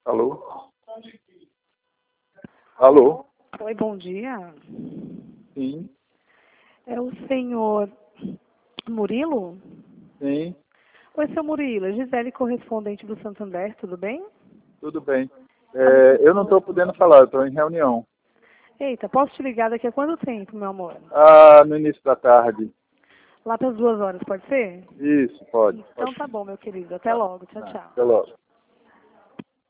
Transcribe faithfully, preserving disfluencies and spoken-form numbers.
Alô? Alô? Oi, bom dia. Sim, É o senhor Murilo? sim, Oi, seu Murilo. É Gisele, correspondente do Santander, tudo bem? tudo bem. É, eu não estou podendo falar, eu estou em reunião. Eita, posso te ligar daqui a quanto tempo, meu amor? Ah, no início da tarde. Lá para as duas horas, pode ser? Isso, pode. Então pode. tá bom, meu querido. Até Tá, logo. Tchau, tá. tchau. Até logo.